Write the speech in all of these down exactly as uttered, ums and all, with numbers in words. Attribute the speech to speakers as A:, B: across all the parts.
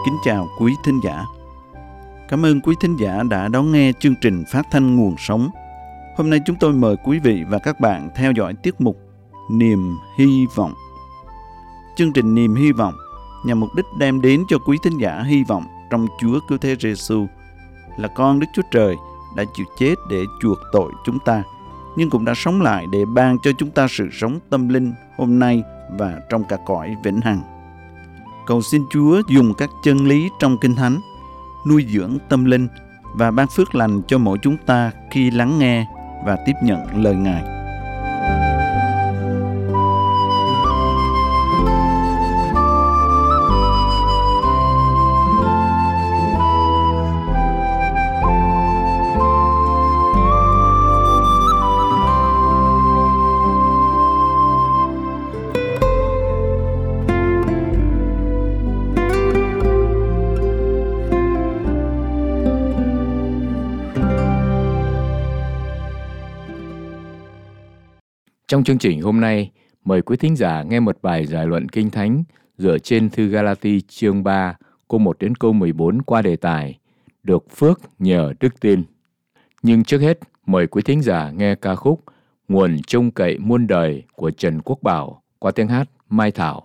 A: kính chào quý thính giả. Cảm ơn quý thính giả đã đón nghe chương trình phát thanh Nguồn Sống. Hôm nay chúng tôi mời quý vị và các bạn theo dõi tiết mục Niềm Hy Vọng. Chương trình Niềm Hy Vọng nhằm mục đích đem đến cho quý thính giả hy vọng trong Chúa Cứu Thế Giêsu là con Đức Chúa Trời đã chịu chết để chuộc tội chúng ta, nhưng cũng đã sống lại để ban cho chúng ta sự sống tâm linh hôm nay và trong cả cõi vĩnh hằng. Cầu xin Chúa dùng các chân lý trong Kinh Thánh nuôi dưỡng tâm linh và ban phước lành cho mỗi chúng ta khi lắng nghe và tiếp nhận lời Ngài.
B: Trong chương trình hôm nay, mời quý thính giả nghe một bài giải luận Kinh Thánh dựa trên thư Ga-la-ti chương ba, câu một đến câu mười bốn qua đề tài Được phước nhờ đức tin. Nhưng trước hết, mời quý thính giả nghe ca khúc Nguồn trông cậy muôn đời của Trần Quốc Bảo qua tiếng hát Mai Thảo.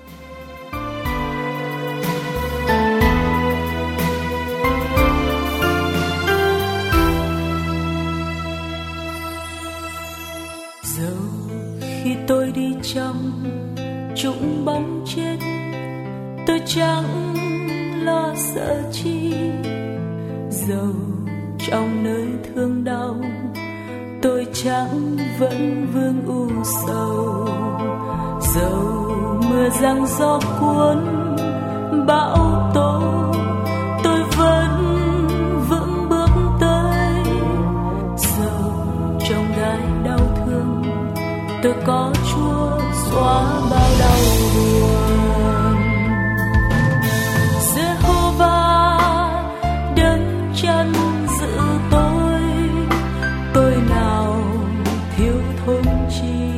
C: Khi tôi đi trong trũng bóng chết, tôi chẳng lo sợ chi. Dẫu trong nơi thương đau, tôi chẳng vẫn vương u sầu. Dẫu mưa giăng gió cuốn bão tố, tôi vẫn vững bước tới. Dẫu trong gai đau thương, tôi có Chúa xóa bao đau buồn. Giê-hô-va đứng chân giữ tôi, tôi nào thiếu thốn chi.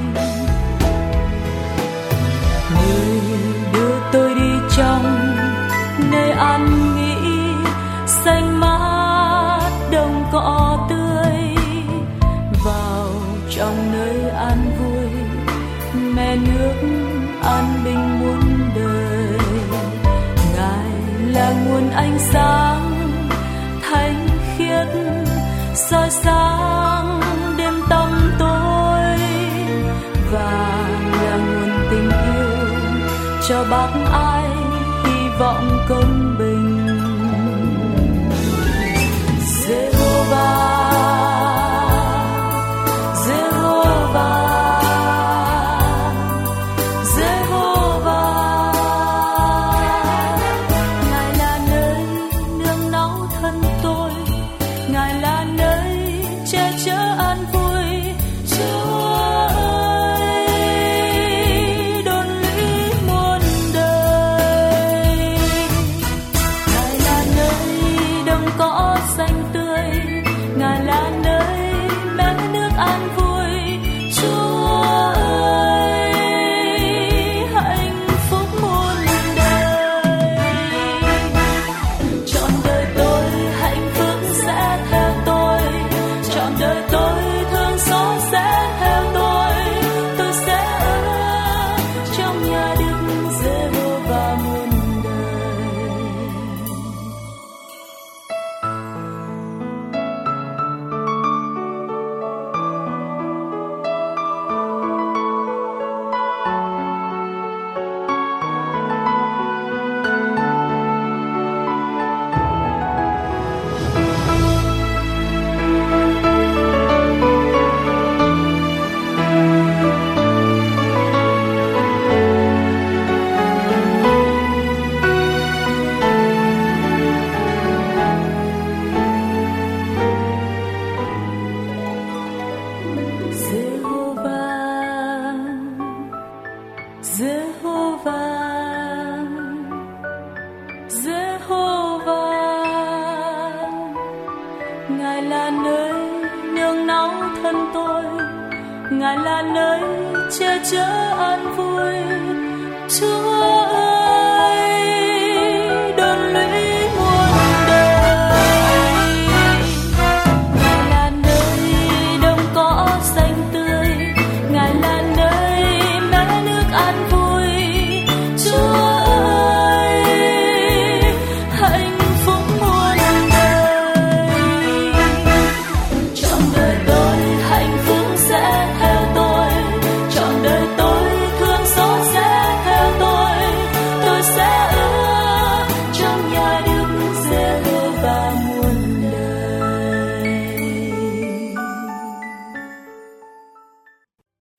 C: Người đưa tôi đi trong nơi an nghỉ, xanh mát đồng cỏ tươi, vào trong nơi an vui, mẹ nước an bình muôn đời. Ngài là nguồn ánh sáng thánh khiết, soi sáng đêm tăm tối, và là nguồn tình yêu cho bác ai hy vọng công bình. Giê-hô-va, Ngài là nơi nương náu thân tôi, Ngài là nơi che chở an vui. Chúa ơi,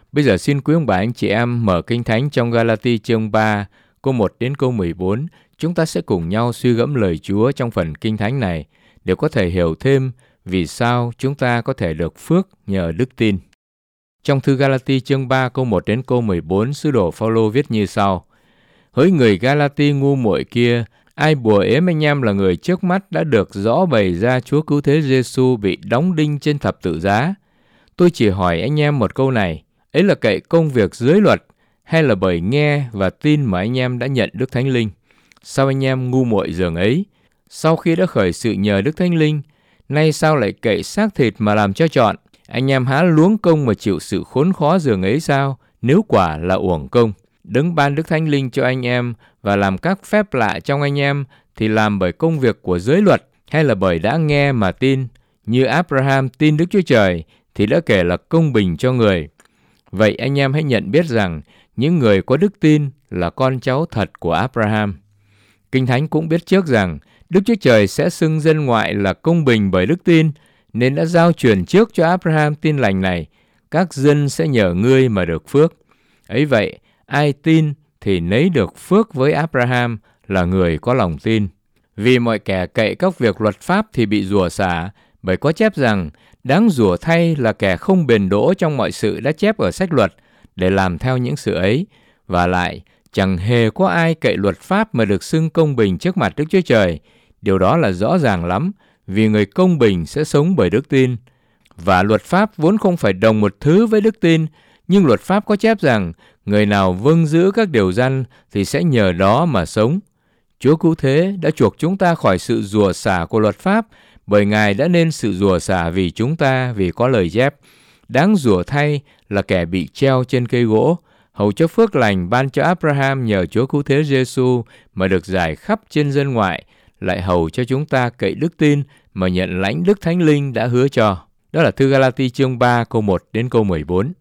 B: Bây giờ xin quý ông bà anh chị em mở Kinh Thánh trong Ga-la-ti chương ba, câu một đến câu mười bốn. Chúng ta sẽ cùng nhau suy gẫm lời Chúa trong phần Kinh Thánh này để có thể hiểu thêm vì sao chúng ta có thể được phước nhờ đức tin. Trong thư Ga-la-ti chương ba câu một đến câu mười bốn, sứ đồ Phao-lô viết như sau: Hỡi người Ga-la-ti ngu muội kia, ai bùa ếm anh em là người trước mắt đã được rõ bày ra Chúa Cứu Thế Giê-xu bị đóng đinh trên thập tự giá. Tôi chỉ hỏi anh em một câu này, ấy là cậy công việc dưới luật hay là bởi nghe và tin mà anh em đã nhận Đức Thánh Linh? Sao anh em ngu muội dường ấy? Sau khi đã khởi sự nhờ Đức Thánh Linh, nay sao lại cậy xác thịt mà làm cho trọn? Anh em há luống công mà chịu sự khốn khó dường ấy sao, nếu quả là uổng công? Đấng ban Đức Thánh Linh cho anh em và làm các phép lạ trong anh em thì làm bởi công việc của giới luật hay là bởi đã nghe mà tin? Như Abraham tin Đức Chúa Trời thì đã kể là công bình cho người. Vậy anh em hãy nhận biết rằng những người có đức tin là con cháu thật của Abraham. Kinh Thánh cũng biết trước rằng Đức Chúa Trời sẽ xưng dân ngoại là công bình bởi đức tin, nên đã giao truyền trước cho Abraham tin lành này: các dân sẽ nhờ ngươi mà được phước. Ấy vậy, ai tin thì nấy được phước với Abraham là người có lòng tin. Vì mọi kẻ cậy các việc luật pháp thì bị rủa xả, bởi có chép rằng đáng rủa thay là kẻ không bền đỗ trong mọi sự đã chép ở sách luật để làm theo những sự ấy. Và lại, chẳng hề có ai cậy luật pháp mà được xưng công bình trước mặt Đức Chúa Trời. Điều đó là rõ ràng lắm, vì người công bình sẽ sống bởi đức tin. Và luật pháp vốn không phải đồng một thứ với đức tin, nhưng luật pháp có chép rằng người nào vâng giữ các điều răn thì sẽ nhờ đó mà sống. Chúa Cứu Thế đã chuộc chúng ta khỏi sự rủa xả của luật pháp, bởi Ngài đã nên sự rủa xả vì chúng ta, vì có lời chép: đáng rủa thay là kẻ bị treo trên cây gỗ, hầu cho phước lành ban cho Abraham nhờ Chúa Cứu Thế Giê-xu mà được rải khắp trên dân ngoại, lại hầu cho chúng ta cậy đức tin mà nhận lãnh Đức Thánh Linh đã hứa cho. Đó là thư Ga-la-ti chương ba câu một đến câu mười bốn.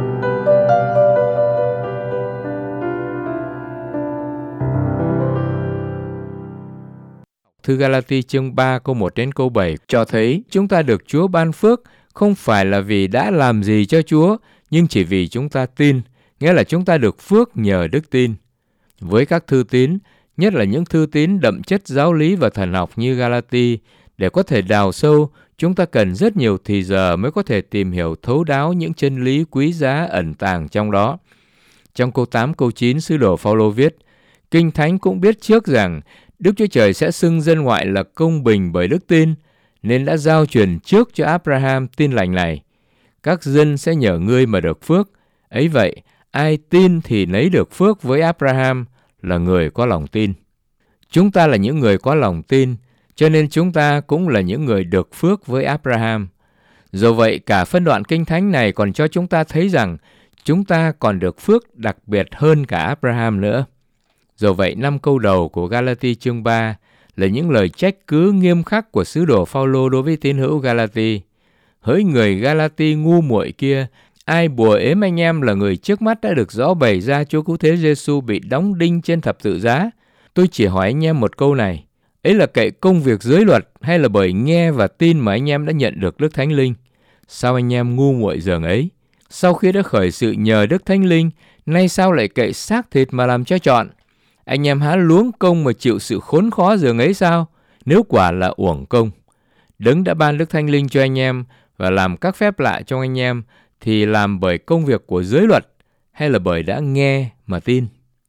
B: Thư Ga-la-ti chương ba câu một đến câu bảy cho thấy chúng ta được Chúa ban phước không phải là vì đã làm gì cho Chúa, nhưng chỉ vì chúng ta tin, nghĩa là chúng ta được phước nhờ đức tin. Với các thư tín, nhất là những thư tín đậm chất giáo lý và thần học như Ga-la-ti, để có thể đào sâu, chúng ta cần rất nhiều thì giờ mới có thể tìm hiểu thấu đáo những chân lý quý giá ẩn tàng trong đó. Trong câu tám, câu chín, sứ đồ Phao-lô viết: Kinh Thánh cũng biết trước rằng Đức Chúa Trời sẽ xưng dân ngoại là công bình bởi đức tin, nên đã giao truyền trước cho Abraham tin lành này: các dân sẽ nhờ ngươi mà được phước. Ấy vậy, ai tin thì nấy được phước với Abraham là người có lòng tin. Chúng ta là những người có lòng tin, cho nên chúng ta cũng là những người được phước với Abraham. Dù vậy, cả phân đoạn Kinh Thánh này còn cho chúng ta thấy rằng chúng ta còn được phước đặc biệt hơn cả Abraham nữa. Dù vậy, năm câu đầu của Ga-la-ti chương ba là những lời trách cứ nghiêm khắc của sứ đồ Phao-lô đối với tín hữu Ga-la-ti. Hỡi người Ga-la-ti ngu muội kia, ai bùa ếm anh em là người trước mắt đã được rõ bày ra Chúa Cứu Thế Giê-xu bị đóng đinh trên thập tự giá. Tôi chỉ hỏi anh em một câu này, ấy là cậy công việc dưới luật hay là bởi nghe và tin mà anh em đã nhận được Đức Thánh Linh? Sao anh em ngu muội dường ấy? Sau khi đã khởi sự nhờ Đức Thánh Linh, nay sao lại cậy xác thịt mà làm cho trọn? Anh em há luống công mà chịu sự khốn khó dường ấy sao, nếu quả là uổng công? Đấng đã ban Đức Thánh Linh cho anh em và làm các phép lạ trong anh em thì làm bởi công việc của giới luật hay là bởi đã nghe mà tin?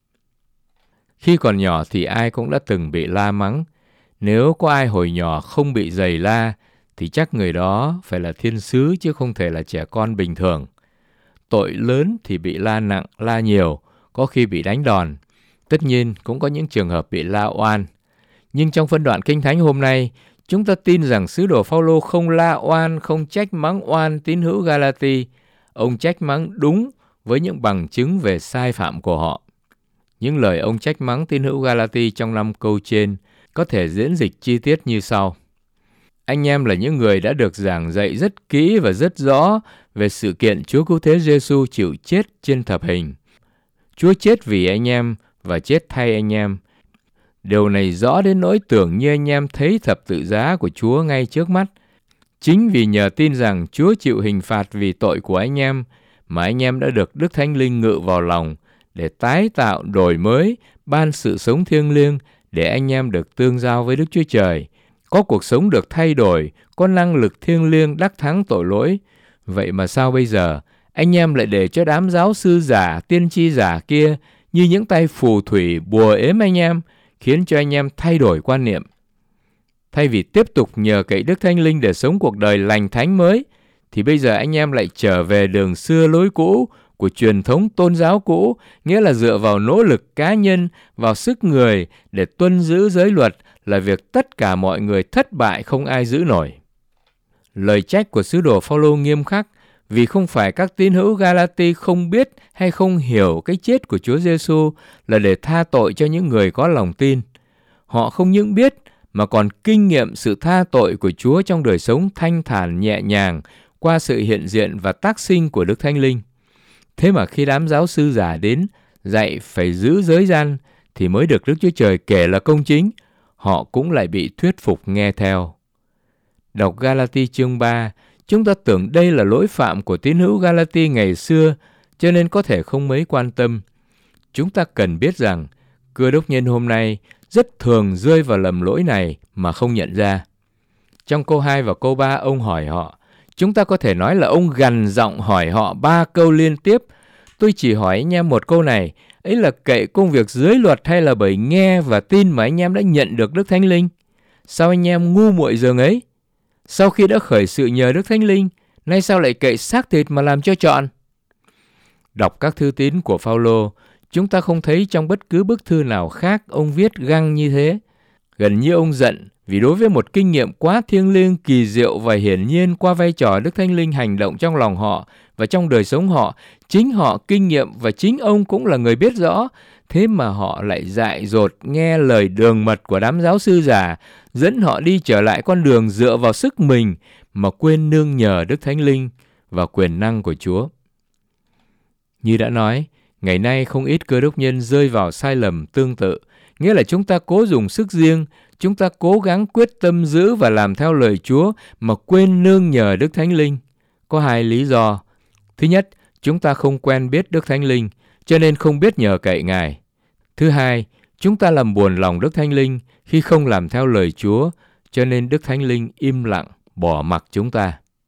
B: Khi còn nhỏ thì ai cũng đã từng bị la mắng. Nếu có ai hồi nhỏ không bị giày la thì chắc người đó phải là thiên sứ chứ không thể là trẻ con bình thường. Tội lớn thì bị la nặng, la nhiều, có khi bị đánh đòn. Tất nhiên cũng có những trường hợp bị la oan. Nhưng trong phân đoạn Kinh Thánh hôm nay, chúng ta tin rằng sứ đồ Phao-lô không la oan, không trách mắng oan tín hữu Ga-la-ti. Ông trách mắng đúng với những bằng chứng về sai phạm của họ. Những lời ông trách mắng tín hữu Ga-la-ti trong năm câu trên có thể diễn dịch chi tiết như sau. Anh em là những người đã được giảng dạy rất kỹ và rất rõ về sự kiện Chúa Cứu Thế Giê-xu chịu chết trên thập hình. Chúa chết vì anh em và chết thay anh em. Điều này rõ đến nỗi tưởng như anh em thấy thập tự giá của Chúa ngay trước mắt. Chính vì nhờ tin rằng Chúa chịu hình phạt vì tội của anh em, mà anh em đã được Đức Thánh Linh ngự vào lòng để tái tạo, đổi mới, ban sự sống thiêng liêng để anh em được tương giao với Đức Chúa Trời, có cuộc sống được thay đổi, có năng lực thiêng liêng đắc thắng tội lỗi. Vậy mà sao bây giờ anh em lại để cho đám giáo sư giả, tiên tri giả kia như những tay phù thủy bùa ếm anh em, khiến cho anh em thay đổi quan niệm? Thay vì tiếp tục nhờ cậy Đức Thánh Linh để sống cuộc đời lành thánh mới, thì bây giờ anh em lại trở về đường xưa lối cũ của truyền thống tôn giáo cũ, nghĩa là dựa vào nỗ lực cá nhân, vào sức người để tuân giữ giới luật, là việc tất cả mọi người thất bại không ai giữ nổi. Lời trách của sứ đồ Phao-lô nghiêm khắc, vì không phải các tín hữu Galati không biết hay không hiểu cái chết của Chúa Giêsu là để tha tội cho những người có lòng tin. Họ không những biết mà còn kinh nghiệm sự tha tội của Chúa trong đời sống thanh thản nhẹ nhàng qua sự hiện diện và tác sinh của Đức Thánh Linh. Thế mà khi đám giáo sư giả đến dạy phải giữ giới gian thì mới được Đức Chúa Trời kể là công chính, họ cũng lại bị thuyết phục nghe theo. Đọc Galati chương ba, chúng ta tưởng đây là lỗi phạm của tín hữu Galati ngày xưa, cho nên có thể không mấy quan tâm. Chúng ta cần biết rằng, Cơ đốc nhân hôm nay rất thường rơi vào lầm lỗi này mà không nhận ra. Trong câu hai và câu ba, ông hỏi họ. Chúng ta có thể nói là ông gằn giọng hỏi họ ba câu liên tiếp. Tôi chỉ hỏi anh em một câu này, ấy là cậy công việc giới luật hay là bởi nghe và tin mà anh em đã nhận được Đức Thánh Linh? Sao anh em ngu muội dường ấy? Sau khi đã khởi sự nhờ Đức Thánh Linh, nay sao lại cậy xác thịt mà làm cho trọn? Đọc các thư tín của Phao-lô, chúng ta không thấy trong bất cứ bức thư nào khác ông viết găng như thế. Gần như ông giận vì đối với một kinh nghiệm quá thiêng liêng, kỳ diệu và hiển nhiên qua vai trò Đức Thánh Linh hành động trong lòng họ và trong đời sống họ, chính họ kinh nghiệm và chính ông cũng là người biết rõ. Thế mà họ lại dại dột nghe lời đường mật của đám giáo sư giả, dẫn họ đi trở lại con đường dựa vào sức mình mà quên nương nhờ Đức Thánh Linh và quyền năng của Chúa. Như đã nói, ngày nay không ít cơ đốc nhân rơi vào sai lầm tương tự, nghĩa là chúng ta cố dùng sức riêng, chúng ta cố gắng quyết tâm giữ và làm theo lời Chúa mà quên nương nhờ Đức Thánh Linh. Có hai lý do. Thứ nhất, chúng ta không quen biết Đức Thánh Linh, cho nên không biết nhờ cậy Ngài. Thứ hai, chúng ta làm buồn lòng Đức Thánh Linh khi không làm theo lời Chúa, cho nên Đức Thánh Linh im lặng, bỏ mặc chúng ta.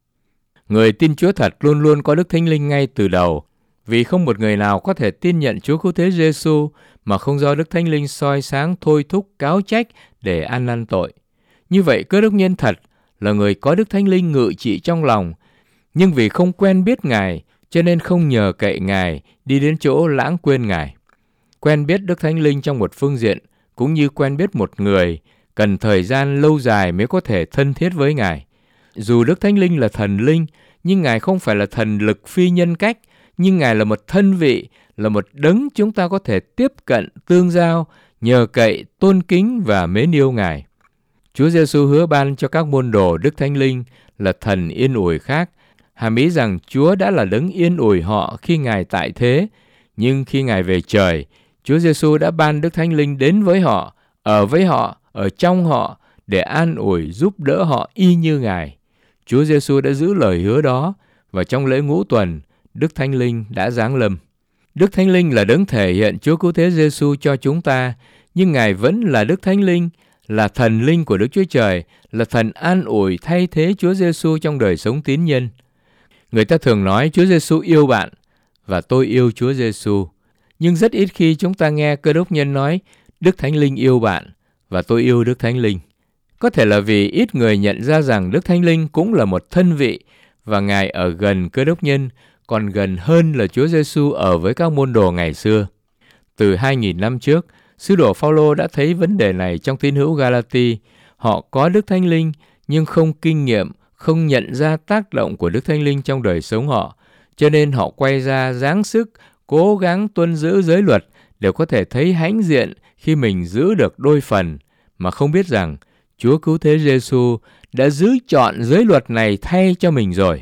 B: Người tin Chúa thật luôn luôn có Đức Thánh Linh ngay từ đầu, vì không một người nào có thể tin nhận Chúa Cứu Thế Giêsu mà không do Đức Thánh Linh soi sáng, thôi thúc, cáo trách để ăn năn tội. Như vậy, cơ đốc nhân thật là người có Đức Thánh Linh ngự trị trong lòng, nhưng vì không quen biết Ngài, cho nên không nhờ cậy Ngài, đi đến chỗ lãng quên Ngài. Quen biết Đức Thánh Linh trong một phương diện, cũng như quen biết một người, cần thời gian lâu dài mới có thể thân thiết với Ngài. Dù Đức Thánh Linh là thần linh, nhưng Ngài không phải là thần lực phi nhân cách, nhưng Ngài là một thân vị, là một đấng chúng ta có thể tiếp cận, tương giao, nhờ cậy, tôn kính và mến yêu Ngài. Chúa Giêsu hứa ban cho các môn đồ Đức Thánh Linh là thần yên ủi khác, hàm ý rằng Chúa đã là đấng yên ủi họ khi Ngài tại thế, nhưng khi Ngài về trời, Chúa Giêsu đã ban Đức Thánh Linh đến với họ, ở với họ, ở trong họ, để an ủi, giúp đỡ họ y như Ngài. Chúa Giêsu đã giữ lời hứa đó, và trong lễ ngũ tuần, Đức Thánh Linh đã giáng lâm. Đức Thánh Linh là đấng thể hiện Chúa Cứu Thế Giêsu cho chúng ta, nhưng Ngài vẫn là Đức Thánh Linh, là thần linh của Đức Chúa Trời, là thần an ủi thay thế Chúa Giêsu trong đời sống tín nhân. Người ta thường nói Chúa Giêsu yêu bạn và tôi yêu Chúa Giêsu, nhưng rất ít khi chúng ta nghe cơ đốc nhân nói Đức Thánh Linh yêu bạn và tôi yêu Đức Thánh Linh. Có thể là vì ít người nhận ra rằng Đức Thánh Linh cũng là một thân vị và Ngài ở gần cơ đốc nhân, còn gần hơn là Chúa Giêsu ở với các môn đồ ngày xưa. Từ hai nghìn năm trước, sứ đồ Phao-lô đã thấy vấn đề này trong tín hữu Galati. Họ có Đức Thánh Linh nhưng không kinh nghiệm, không nhận ra tác động của Đức Thánh Linh trong đời sống họ, cho nên họ quay ra giáng sức, cố gắng tuân giữ giới luật để có thể thấy hãnh diện khi mình giữ được đôi phần, mà không biết rằng Chúa Cứu Thế Giêsu đã giữ trọn giới luật này thay cho mình rồi.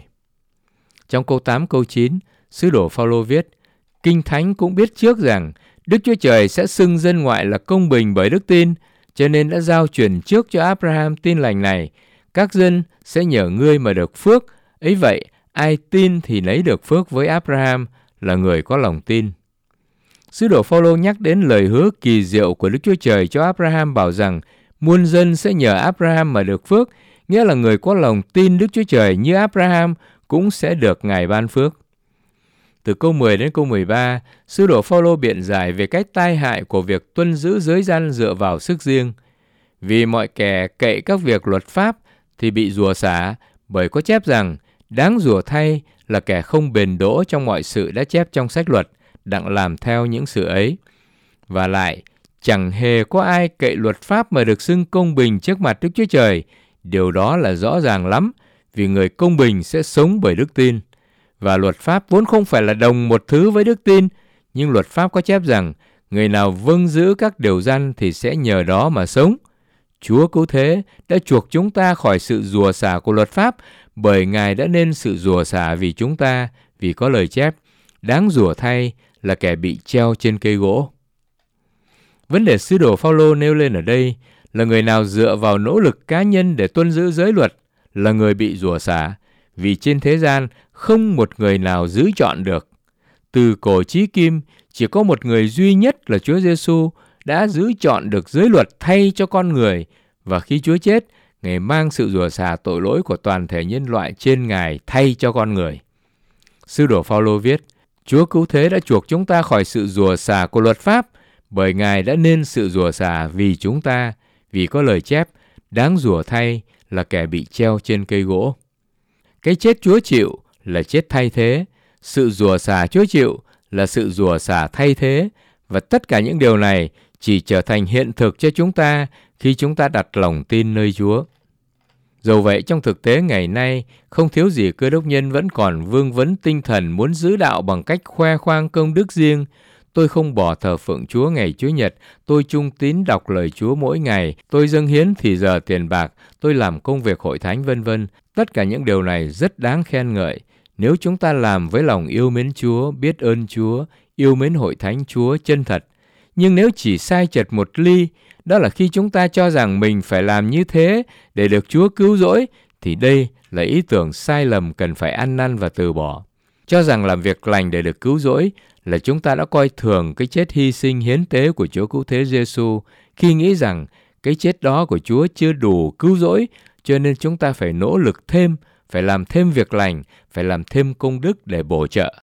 B: Trong câu tám, câu chín, sứ đồ Phao-lô viết, Kinh Thánh cũng biết trước rằng Đức Chúa Trời sẽ xưng dân ngoại là công bình bởi đức tin, cho nên đã giao truyền trước cho Abraham tin lành này, các dân sẽ nhờ ngươi mà được phước. Ấy vậy, ai tin thì nấy được phước với Abraham là người có lòng tin. Sứ đồ Phao-lô nhắc đến lời hứa kỳ diệu của Đức Chúa Trời cho Abraham, bảo rằng muôn dân sẽ nhờ Abraham mà được phước, nghĩa là người có lòng tin Đức Chúa Trời như Abraham cũng sẽ được Ngài ban phước. Từ câu mười đến câu mười ba, sứ đồ Phao-lô biện giải về cái tai hại của việc tuân giữ giới răn dựa vào sức riêng. Vì mọi kẻ cậy các việc luật pháp thì bị rủa xả, bởi có chép rằng đáng rủa thay là kẻ không bền đỗ trong mọi sự đã chép trong sách luật, đặng làm theo những sự ấy. Và lại, chẳng hề có ai cậy luật pháp mà được xưng công bình trước mặt Đức Chúa Trời. Điều đó là rõ ràng lắm, vì người công bình sẽ sống bởi đức tin. Và luật pháp vốn không phải là đồng một thứ với đức tin, nhưng luật pháp có chép rằng người nào vâng giữ các điều răn thì sẽ nhờ đó mà sống. Chúa cứu thế đã chuộc chúng ta khỏi sự rủa xả của luật pháp, bởi Ngài đã nên sự rủa xả vì chúng ta, vì có lời chép, đáng rủa thay là kẻ bị treo trên cây gỗ. Vấn đề sứ đồ Phao-lô nêu lên ở đây là người nào dựa vào nỗ lực cá nhân để tuân giữ giới luật là người bị rủa xả, vì trên thế gian không một người nào giữ trọn được. Từ cổ chí kim, chỉ có một người duy nhất là Chúa Giêsu đã giữ trọn được giới luật thay cho con người, và khi Chúa chết, Ngài mang sự rủa xả tội lỗi của toàn thể nhân loại trên Ngài thay cho con người. Sứ đồ Phao-lô viết, Chúa cứu thế đã chuộc chúng ta khỏi sự rủa xả của luật pháp, bởi Ngài đã nên sự rủa xả vì chúng ta, vì có lời chép, đáng rủa thay là kẻ bị treo trên cây gỗ. Cái chết Chúa chịu là chết thay thế, sự rủa xả Chúa chịu là sự rủa xả thay thế, và tất cả những điều này chỉ trở thành hiện thực cho chúng ta khi chúng ta đặt lòng tin nơi Chúa. Dầu vậy, trong thực tế ngày nay, không thiếu gì cơ đốc nhân vẫn còn vương vấn tinh thần muốn giữ đạo bằng cách khoe khoang công đức riêng. Tôi không bỏ thờ phượng Chúa ngày Chúa Nhật, tôi trung tín đọc lời Chúa mỗi ngày, tôi dâng hiến thì giờ tiền bạc, tôi làm công việc hội thánh vân vân. Tất cả những điều này rất đáng khen ngợi. Nếu chúng ta làm với lòng yêu mến Chúa, biết ơn Chúa, yêu mến hội thánh Chúa chân thật. Nhưng nếu chỉ sai chật một ly, đó là khi chúng ta cho rằng mình phải làm như thế để được Chúa cứu rỗi, thì đây là ý tưởng sai lầm cần phải ăn năn và từ bỏ. Cho rằng làm việc lành để được cứu rỗi là chúng ta đã coi thường cái chết hy sinh hiến tế của Chúa cứu thế Giêsu, khi nghĩ rằng cái chết đó của Chúa chưa đủ cứu rỗi, cho nên chúng ta phải nỗ lực thêm, phải làm thêm việc lành, phải làm thêm công đức để bổ trợ.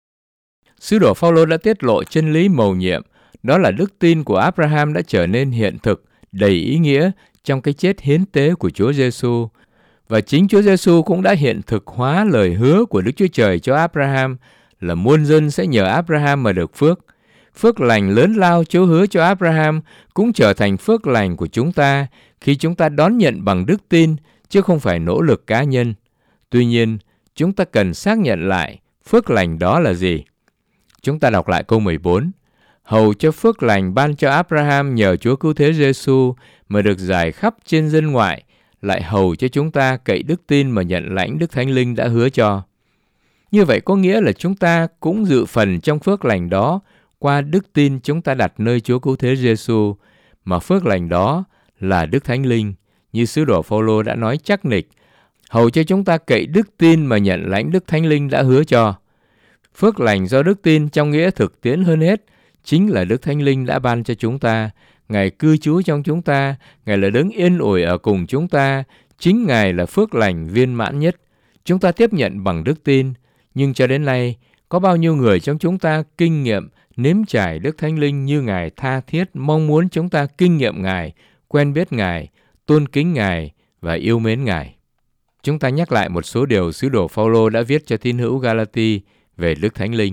B: Sứ đồ Phao-lô đã tiết lộ chân lý mầu nhiệm, đó là đức tin của Abraham đã trở nên hiện thực, đầy ý nghĩa trong cái chết hiến tế của Chúa Giêsu. Và chính Chúa Giêsu cũng đã hiện thực hóa lời hứa của Đức Chúa Trời cho Abraham là muôn dân sẽ nhờ Abraham mà được phước. Phước lành lớn lao Chúa hứa cho Abraham cũng trở thành phước lành của chúng ta khi chúng ta đón nhận bằng đức tin, chứ không phải nỗ lực cá nhân. Tuy nhiên, chúng ta cần xác nhận lại phước lành đó là gì. Chúng ta đọc lại câu mười bốn. Hầu cho phước lành ban cho Abraham nhờ Chúa cứu thế Giêsu mà được rải khắp trên dân ngoại, lại hầu cho chúng ta cậy đức tin mà nhận lãnh Đức Thánh Linh đã hứa cho. Như vậy có nghĩa là chúng ta cũng dự phần trong phước lành đó qua đức tin chúng ta đặt nơi Chúa cứu thế Giêsu, mà phước lành đó là Đức Thánh Linh, như sứ đồ Phao-lô đã nói chắc nịch, hầu cho chúng ta cậy đức tin mà nhận lãnh Đức Thánh Linh đã hứa cho. Phước lành do đức tin trong nghĩa thực tiễn hơn hết chính là Đức Thánh Linh đã ban cho chúng ta. Ngài cư trú trong chúng ta, Ngài là đấng yên ủi ở cùng chúng ta, chính Ngài là phước lành viên mãn nhất. Chúng ta tiếp nhận bằng đức tin, nhưng cho đến nay, có bao nhiêu người trong chúng ta kinh nghiệm, nếm trải Đức Thánh Linh như Ngài tha thiết mong muốn chúng ta kinh nghiệm Ngài, quen biết Ngài, tôn kính Ngài và yêu mến Ngài. Chúng ta nhắc lại một số điều sứ đồ Phao-lô đã viết cho tín hữu Galati về Đức Thánh Linh.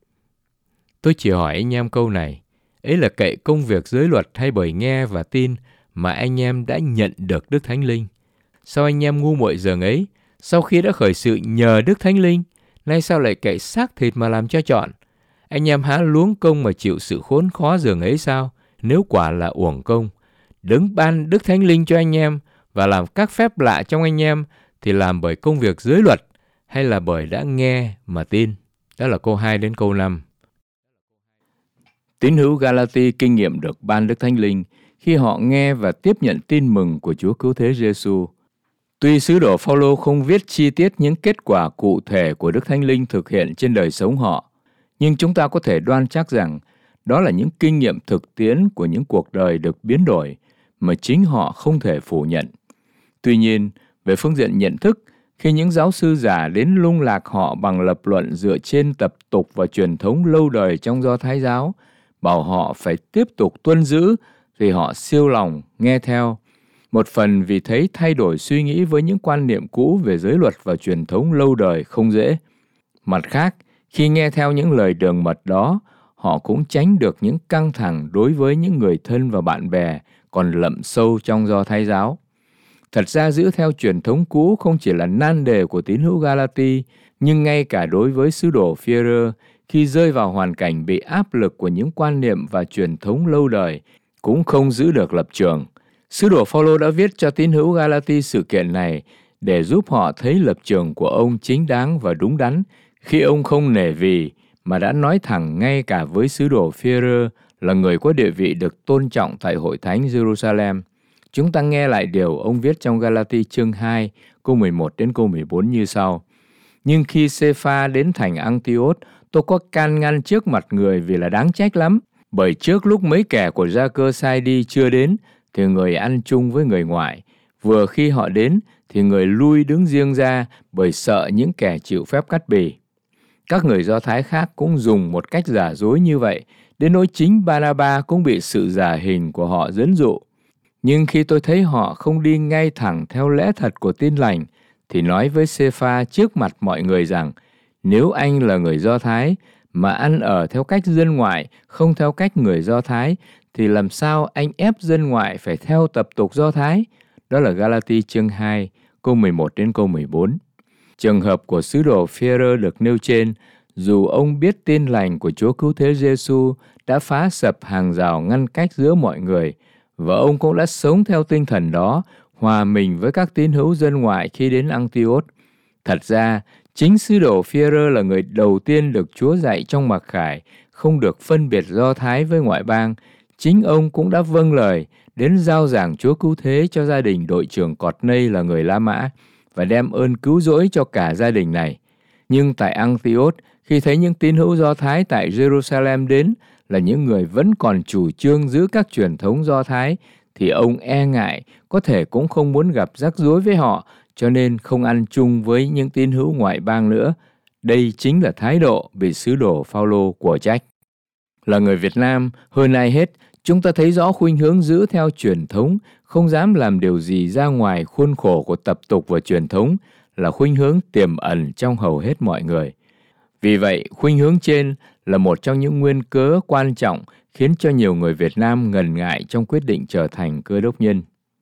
B: Tôi chỉ hỏi anh em câu này, ấy là cậy công việc giới luật hay bởi nghe và tin mà anh em đã nhận được Đức Thánh Linh? Sao anh em ngu muội dường ấy, sau khi đã khởi sự nhờ Đức Thánh Linh, nay sao lại cậy xác thịt mà làm cho trọn? Anh em há luống công mà chịu sự khốn khó dường ấy sao? Nếu quả là uổng công, đấng ban Đức Thánh Linh cho anh em và làm các phép lạ trong anh em thì làm bởi công việc giới luật hay là bởi đã nghe mà tin? Đó là câu hai đến câu năm. Tín hữu Galati kinh nghiệm được ban Đức Thánh Linh khi họ nghe và tiếp nhận tin mừng của Chúa cứu thế Giêsu. Tuy sứ đồ Phao-lô không viết chi tiết những kết quả cụ thể của Đức Thánh Linh thực hiện trên đời sống họ, nhưng chúng ta có thể đoan chắc rằng đó là những kinh nghiệm thực tiễn của những cuộc đời được biến đổi mà chính họ không thể phủ nhận. Tuy nhiên, về phương diện nhận thức, khi những giáo sư giả đến lung lạc họ bằng lập luận dựa trên tập tục và truyền thống lâu đời trong Do Thái giáo, bảo họ phải tiếp tục tuân giữ, thì họ siêu lòng nghe theo. Một phần vì thấy thay đổi suy nghĩ với những quan niệm cũ về giới luật và truyền thống lâu đời không dễ. Mặt khác, khi nghe theo những lời đường mật đó, họ cũng tránh được những căng thẳng đối với những người thân và bạn bè còn lậm sâu trong Do Thái giáo. Thật ra giữ theo truyền thống cũ không chỉ là nan đề của tín hữu Galati, nhưng ngay cả đối với sứ đồ Phi-e-rơ, khi rơi vào hoàn cảnh bị áp lực của những quan niệm và truyền thống lâu đời, cũng không giữ được lập trường. Sứ đồ Phao-lô đã viết cho tín hữu Galati sự kiện này để giúp họ thấy lập trường của ông chính đáng và đúng đắn, khi ông không nể vì mà đã nói thẳng ngay cả với sứ đồ Phi-e-rơ là người có địa vị được tôn trọng tại hội thánh Jerusalem. Chúng ta nghe lại điều ông viết trong Galati chương hai, câu mười một đến câu mười bốn như sau. Nhưng khi Sê-pha đến thành Antioch, tôi có can ngăn trước mặt người vì là đáng trách lắm. Bởi trước lúc mấy kẻ của Gia-cơ sai đi chưa đến, thì người ăn chung với người ngoại. Vừa khi họ đến, thì người lui đứng riêng ra bởi sợ những kẻ chịu phép cắt bì. Các người Do Thái khác cũng dùng một cách giả dối như vậy, đến nỗi chính Ba-na-ba cũng bị sự giả hình của họ dẫn dụ. Nhưng khi tôi thấy họ không đi ngay thẳng theo lẽ thật của tin lành, thì nói với Sê-pha trước mặt mọi người rằng, nếu anh là người Do Thái, mà ăn ở theo cách dân ngoại, không theo cách người Do Thái, thì làm sao anh ép dân ngoại phải theo tập tục Do Thái? Đó là Galati chương hai, câu mười một đến câu mười bốn. Trường hợp của sứ đồ Phi-e-rơ được nêu trên, dù ông biết tin lành của Chúa Cứu Thế Giê-xu đã phá sập hàng rào ngăn cách giữa mọi người, và ông cũng đã sống theo tinh thần đó, hòa mình với các tín hữu dân ngoại khi đến Antioch. Thật ra, chính sứ đồ Phi-e-rơ là người đầu tiên được Chúa dạy trong Mặc Khải, không được phân biệt Do Thái với ngoại bang. Chính ông cũng đã vâng lời đến giao giảng Chúa Cứu Thế cho gia đình đội trưởng Cọt Nây là người La Mã và đem ơn cứu rỗi cho cả gia đình này. Nhưng tại Antioch, khi thấy những tín hữu Do Thái tại Jerusalem đến là những người vẫn còn chủ trương giữ các truyền thống Do Thái, thì ông e ngại, có thể cũng không muốn gặp rắc rối với họ, cho nên không ăn chung với những tín hữu ngoại bang nữa. Đây chính là thái độ bị sứ đồ Phao-lô của trách. Là người Việt Nam, hơn ai hết, chúng ta thấy rõ khuynh hướng giữ theo truyền thống, không dám làm điều gì ra ngoài khuôn khổ của tập tục và truyền thống, là khuynh hướng tiềm ẩn trong hầu hết mọi người. Vì vậy, khuynh hướng trên là một trong những nguyên cớ quan trọng khiến cho nhiều người Việt Nam ngần ngại trong quyết định trở thành Cơ Đốc nhân.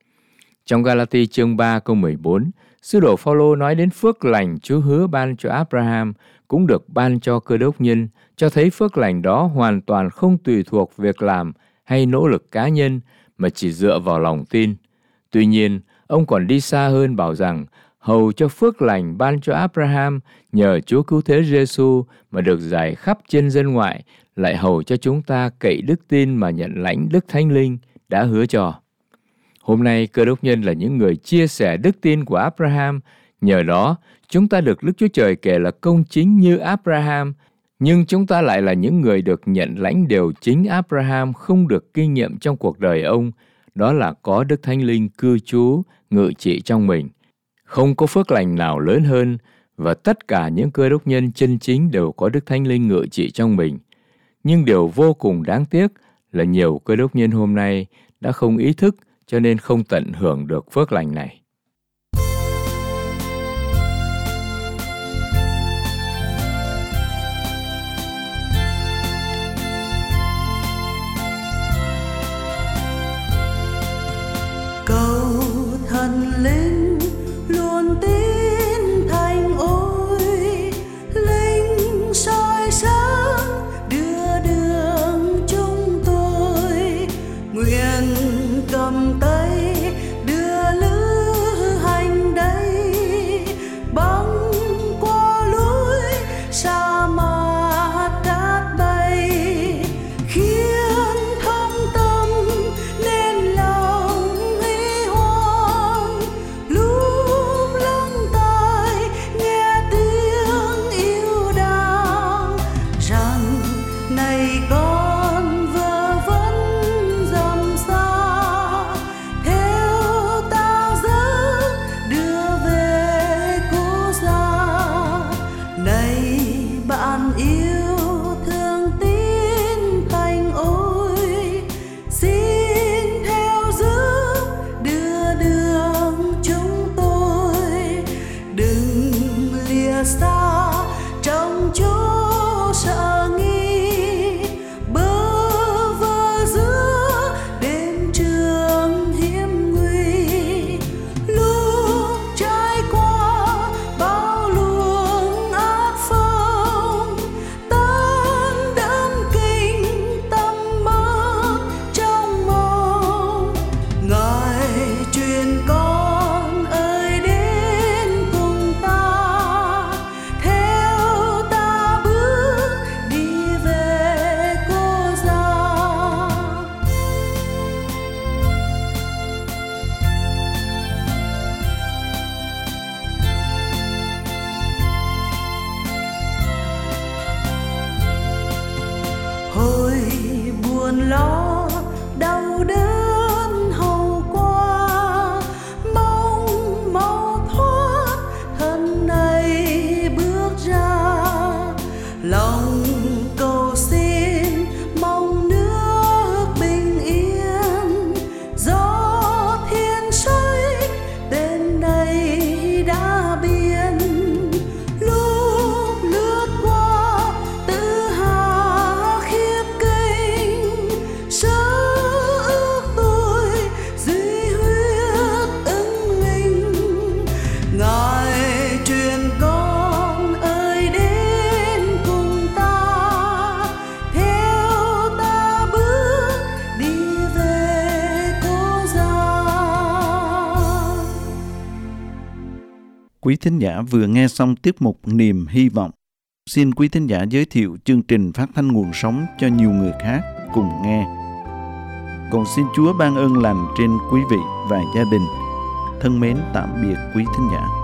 B: Trong Galati chương ba câu mười bốn, sứ đồ Phao-lô nói đến phước lành Chúa hứa ban cho Abraham cũng được ban cho Cơ Đốc nhân, cho thấy phước lành đó hoàn toàn không tùy thuộc việc làm hay nỗ lực cá nhân, mà chỉ dựa vào lòng tin. Tuy nhiên, ông còn đi xa hơn bảo rằng, hầu cho phước lành ban cho Abraham nhờ Chúa Cứu Thế Giê-xu mà được rải khắp trên dân ngoại, lại hầu cho chúng ta cậy đức tin mà nhận lãnh Đức Thánh Linh đã hứa cho. Hôm nay, Cơ Đốc nhân là những người chia sẻ đức tin của Abraham. Nhờ đó, chúng ta được Đức Chúa Trời kể là công chính như Abraham, nhưng chúng ta lại là những người được nhận lãnh điều chính Abraham không được kinh nghiệm trong cuộc đời ông, đó là có Đức Thánh Linh cư trú, ngự trị trong mình. Không có phước lành nào lớn hơn, và tất cả những Cơ Đốc nhân chân chính đều có Đức Thánh Linh ngự trị trong mình. Nhưng điều vô cùng đáng tiếc là nhiều Cơ Đốc nhân hôm nay đã không ý thức, cho nên không tận hưởng được phước lành này.
C: Cầu thần linh luôn tín thành ôi, linh soi sáng đưa đường chúng tôi, nguyện cầm tay đưa lứa con vơ vẩn dầm xa, theo ta giấc đưa về cố gia. Này bạn yêu thương tín thành ôi, xin theo giúp đưa đường chúng tôi. Đừng lìa xa trong chỗ sợ nghi, bơ vơ giữa đêm trường hiểm nguy. Lúc trải qua bao luồng ác phong, tan đẫm kinh tâm mất trong mộng. Ngài truyền con ơi đến cùng ta, theo ta bước đi về cố gia. Hồi buồn lo đau đớn hầu qua, mong mau thoát thân này bước ra. Lòng cầu xin mong nước bình yên, gió thiên xoay tên này đã biên. Lúc lướt qua tự hà khiếp kinh, sơ ước tôi duy huyết ứng linh. Ngài truyền con ơi đến cùng ta, theo ta bước đi về cố gia.
A: Quý thính giả vừa nghe xong tiết mục Niềm Hy Vọng. Xin quý thính giả giới thiệu chương trình phát thanh nguồn sống cho nhiều người khác cùng nghe. Còn xin Chúa ban ơn lành trên quý vị và gia đình. Thân mến tạm biệt quý thính giả.